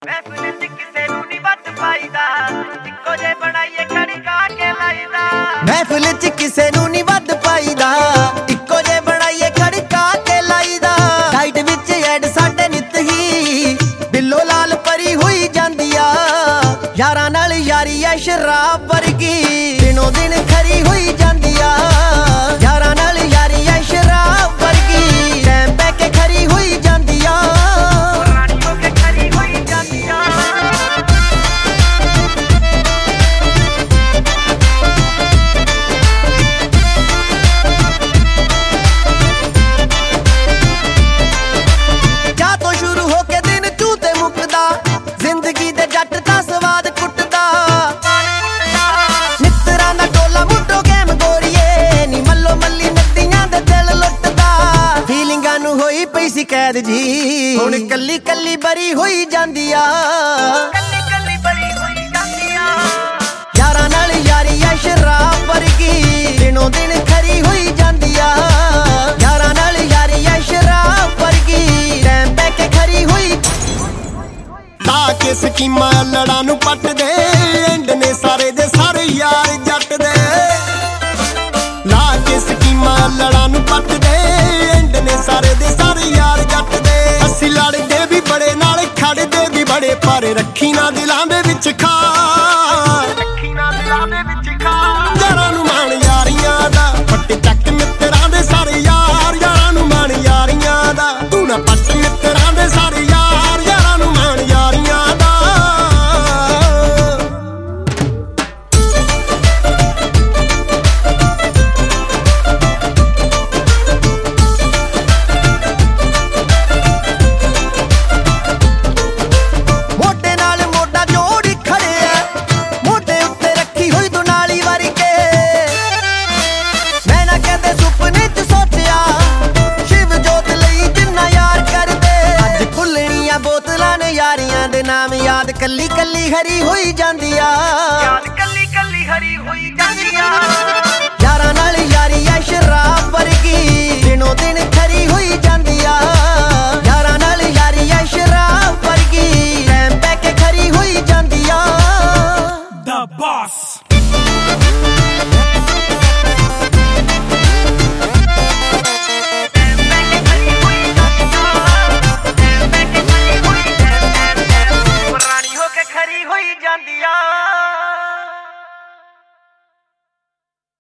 महफिल च किसे नूं नी वट पाईदा इक्को जे बनाईए खड़ी का के लाईदा महफिल च किसे नूं नी वट पाईदा इक्को जे बनाईए खड़ी का के लाईदा साइड विच ऐड साडे नित ही बिल्लो लाल परी हुई जांदी आ यारां नाल यारी ऐ शराब वर्गी दिनों दिन खरी हुई जांदी आ यारां नाल यारी ऐ शराब वर्गी टैम पै के खरी हुई जांदी आ रानी हो के खरी हुई जांदी आ ਚਾਹ ਤੋਂ ਸ਼ੁਰੂ ਹੋ ਕੇ ਦਿਨ ਚੂ ਤੇ ਮੁੱਕਦਾ ਜ਼ਿੰਦਗੀ ਦੇ ਜੱਟ ਦਾ ਸਵਾਦ ਕੁੱਟਦਾ ਮਿੱਤਰਾਂ ਦਾ ਟੋਲਾ ਮੁੱਟੋ ਗੇਮ ਗੋਰੀਏ ਨੀ ਮੱਲੋ ਮੱਲੀ ਨੱਤੀਆਂ ਦੇ ਦਿਲ ਲੁੱਟਦਾ ਫੀਲਿੰਗਾਂ ਨੂੰ ਹੋਈ ਪਈ ਸੀ ਕੈਦ ਜੀ ਹੁਣ ਕੱਲੀ ਕੱਲੀ ਬਰੀ ਹੋਈ ਜਾਂਦੀ ਆ ਕੱਲੀ ਕੱਲੀ ਬਰੀ ਹੋਈ ਜਾਂਦੀ ਆ ਯਾਰਾਂ ਨਾਲ ਯਾਰੀ ਐ ਸ਼ਰਾਬ ਵਰਗੀ ਦਿਨੋਂ ਦਿਨ ਖਰੀ ਹੋਈ ਜਾਂਦੀ ਆ ਯਾਰਾਂ ਨਾਲ ਯਾਰੀ ਐ ਸ਼ਰਾਬ ਵਰਗੀ ਟੈਮ ਪੈ ਕੇ ਖਰੀ ਹੋਈ ਲਾ ਕੇ ਸਕੀਮਾਂ ਲੜਾਂ ਨੂੰ ਪੱਟਦੇ ਐਂਡ ਨੇ ਸਾਰੇ ਦੇ ਸਾਰੇ ਯਾਰ ਜੱਟ ਦੇ ਲਾ ਕੇ ਸਕੀਮਾਂ ਲੜਾਂ ਨੂੰ ਪੱਟਦੇ ਐਂਡ ਨੇ ਸਾਰੇ ਦੇ ਸਾਰੇ ਯਾਰ ਜੱਟ ਦੇ ਅਸੀਂ ਲੜਦੇ ਵੀ ਬੜੇ ਨਾਲ ਖੜਦੇ ਵੀ ਬੜੇ ਪਰ ਰੱਖੀ ਨਾ ਦਿਲਾਂ ਦੇ ਵਿੱਚ ਖਾਰ ਰੱਖੀ ਨਾ ਦਿਲਾਂ ਦੇ ਵਿੱਚ ਖਾਰ ਯਾਰਾਂ ਨੂੰ ਮਾਣ ਯਾਰੀਆਂ ਦਾ ਪੱਟ ਚੱਕ ਮਿੱਤਰਾਂ ਦੇ ਸਾਰੇ ਯਾਰ ਯਾਰਾਂ ਨੂੰ ਮਾਣ ਯਾਰੀਆਂ ਦਾ ਤੂੰ ਨਾ ਪੱਟ ਮਿੱਤਰਾਂ ਦੇ ਸਾਰੇ ਯਾਰ ਯਾਰਾਂ ਨੂੰ ਮਾਣ ਯਾਰੀਆਂ ਦਾ ਮੋਢੇ ਨਾਲ ਮੋਢਾ ਜੋੜ ਖੜਿਆ ਮੋਢੇ ਉੱਤੇ ਰੱਖੀ ਹੋਈ ਦੁਨਾਲੀ ਵਰਗੇ ਮੈਂ ਨਾ ਕਹਿੰਦੇ ਸੁਪਨੇ ਚ ਸੋਚਿਆ ਸ਼ਿਵ ਜੋਤ ਲਈ ਜਿੰਨਾ ਯਾਰ ਕਰਦੇ ਅੱਜ ਖੁੱਲਣੀਆਂ ਬੋਤਲਾਂ ਨੇ ਯਾਰੀਆਂ ਦੇ ਨਾਮ ਯਾਦ ਕੱਲੀ ਕੱਲੀ ਹਰੀ ਹੋਈ ਜਾਂਦੀ ਆ ਯਾਦ ਕੱਲੀ ਕੱਲੀ ਹਰੀ ਹੋਈ ਜਾਂਦੀ ਆ ਯਾਰਾਂ ਨਾਲ ਯਾਰੀ ਐ ਸ਼ਰਾਬ ਵਰਗੀ